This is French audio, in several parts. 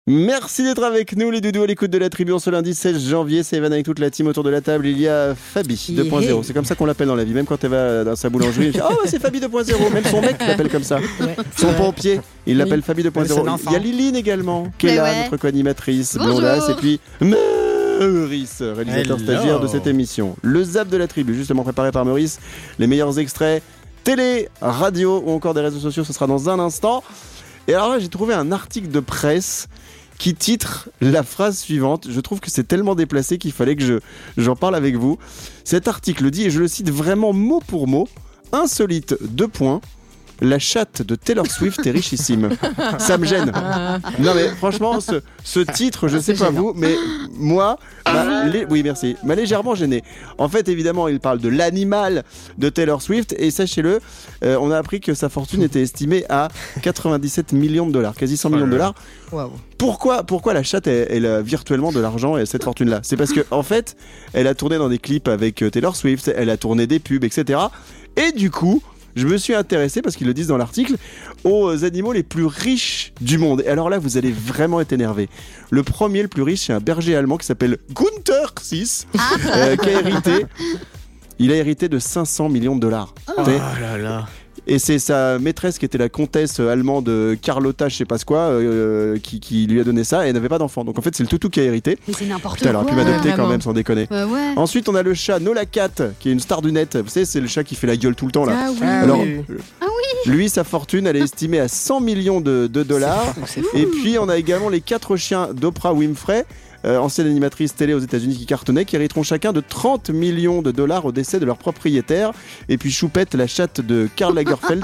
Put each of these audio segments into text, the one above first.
Merci d'être avec nous les doudous à l'écoute de la tribu en ce lundi 16 janvier. C'est Evan avec toute la team autour de la table. Il y a Fabi 2.0. C'est comme ça qu'on l'appelle dans la vie. Même quand elle va dans sa boulangerie, elle dit, oh c'est Fabi 2.0. Même son mec l'appelle comme ça. Ouais, son pompier, il l'appelle Fabi 2.0. Il y a Liline également qui est là, notre co-animatrice blondasse. Et puis Maurice, réalisateur stagiaire de cette émission. Le Zap de la tribu, justement préparé par Maurice. Les meilleurs extraits télé, radio ou encore des réseaux sociaux, ce sera dans un instant. Et alors là, j'ai trouvé un article de presse qui titre la phrase suivante. Je trouve que c'est tellement déplacé qu'il fallait que j'en parle avec vous. Cet article dit, et je le cite vraiment mot pour mot, insolite, 2 points. La chatte de Taylor Swift est richissime. Ça me gêne. Non mais franchement, ce titre, je sais pas vous, mais moi, oui merci, m'a légèrement gêné. En fait, évidemment, il parle de l'animal de Taylor Swift et sachez-le, on a appris que sa fortune était estimée à 97 millions de dollars, quasi 100 millions de dollars. Wow. Pourquoi la chatte elle a virtuellement de l'argent et cette fortune-là ? C'est parce que en fait, elle a tourné dans des clips avec Taylor Swift, elle a tourné des pubs, etc. Et du coup, je me suis intéressé, parce qu'ils le disent dans l'article, aux animaux les plus riches du monde. Et alors là, vous allez vraiment être énervé. Le premier, le plus riche, c'est un berger allemand qui s'appelle Gunther VI, qui a hérité. Il a hérité de 500 millions de dollars. Oh là là. Et c'est sa maîtresse qui était la comtesse allemande Carlotta, je sais pas quoi, qui lui a donné ça et elle n'avait pas d'enfant. Donc en fait, c'est le toutou qui a hérité. Mais c'est n'importe quoi. Elle aurait pu m'adopter vraiment. quand même, sans déconner. Ouais. Ensuite, on a le chat Nola Cat, qui est une star du net. Vous savez, c'est le chat qui fait la gueule tout le temps là. Ah oui. Alors, lui, sa fortune, elle est estimée à 100 millions de dollars. C'est fou. Et puis, on a également les 4 chiens d'Oprah Winfrey, ancienne animatrice télé aux États-Unis qui cartonnait, qui hériteront chacun de 30 millions de dollars au décès de leur propriétaire. Et puis Choupette, la chatte de Karl Lagerfeld,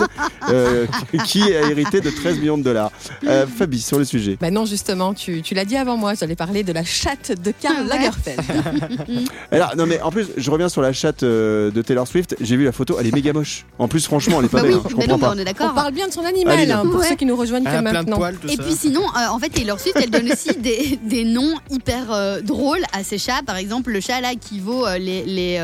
qui a hérité de 13 millions de dollars. Fabi, sur le sujet. Bah non, justement, tu l'as dit avant moi, j'allais parler de la chatte de Karl Lagerfeld. Alors, non mais en plus, je reviens sur la chatte de Taylor Swift. J'ai vu la photo, elle est méga moche. En plus, franchement, elle est pas belle. Je comprends pas. On est d'accord. On parle bien de son animal, pour ceux qui nous rejoignent que maintenant. Poils, et puis sinon, en fait, Taylor Swift, elle donne aussi des noms hyper drôles à ses chats. Par exemple, le chat là qui vaut les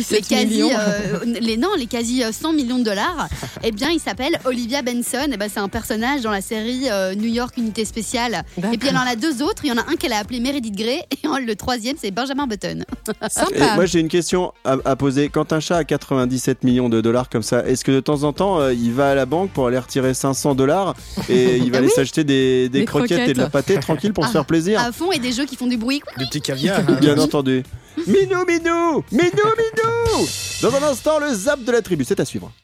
quasi 100 millions de dollars. Eh bien, il s'appelle Olivia Benson. Et ben, c'est un personnage dans la série New York Unité Spéciale. D'accord. Et puis elle en a 2 autres. Il y en a un qu'elle a appelé Meredith Grey et le 3e c'est Benjamin Button. Sympa. Et moi j'ai une question à poser. Quand un chat a 97 millions de dollars comme ça, est-ce que de temps en temps il va à la banque pour aller retirer 500 dollars et il va aller s'acheter des croquettes et de la pâtée tranquille pour se faire plaisir à fond, et des jeux qui font du bruit. Le petit caviar. Bien entendu. Minou. Dans un instant, le Zap de la tribu, c'est à suivre.